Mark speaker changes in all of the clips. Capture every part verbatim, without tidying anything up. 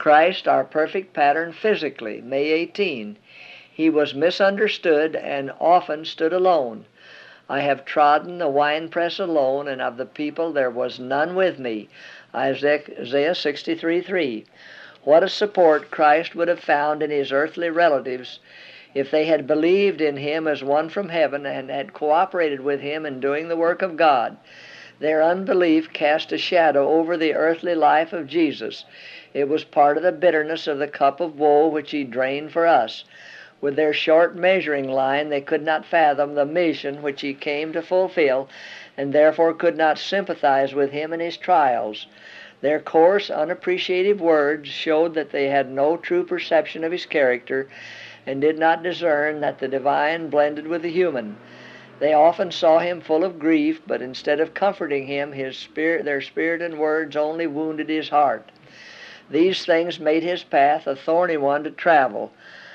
Speaker 1: Christ, our perfect pattern physically, May eighteenth. He was misunderstood and often stood alone. I have trodden the winepress alone, and of the people there was none with me, Isaiah sixty-three three. What a support Christ would have found in his earthly relatives if they had believed in him as one from heaven and had cooperated with him in doing the work of God. Their unbelief cast a shadow over the earthly life of Jesus. It was part of the bitterness of the cup of woe which he drained for us. With their short measuring line, they could not fathom the mission which he came to fulfill, and therefore could not sympathize with him in his trials. Their coarse, unappreciative words showed that they had no true perception of his character, and did not discern that the divine blended with the human. They often saw him full of grief, but instead of comforting him, his spirit, their spirit and words only wounded his heart. These things made his path a thorny one to travel.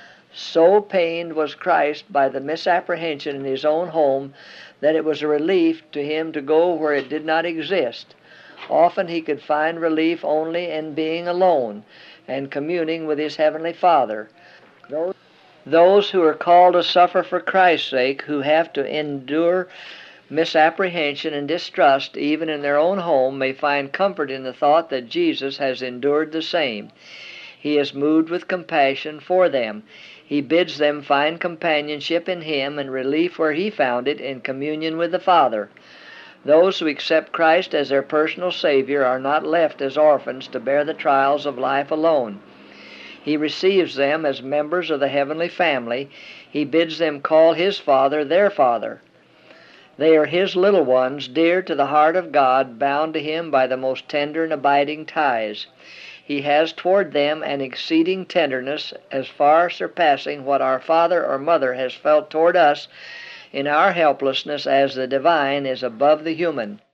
Speaker 1: So pained was Christ by the misapprehension in his own home that it was a relief to him to go where it did not exist. Often he could find relief only in being alone and communing with his heavenly Father. Those Those who are called to suffer for Christ's sake, who have to endure misapprehension and distrust even in their own home, may find comfort in the thought that Jesus has endured the same. He is moved with compassion for them. He bids them find companionship in him and relief where he found it in communion with the Father. Those who accept Christ as their personal Savior are not left as orphans to bear the trials of life alone. He receives them as members of the heavenly family. He bids them call his Father their Father. They are his little ones, dear to the heart of God, bound to him by the most tender and abiding ties. He has toward them an exceeding tenderness, as far surpassing what our father or mother has felt toward us in our helplessness, as the divine is above the human.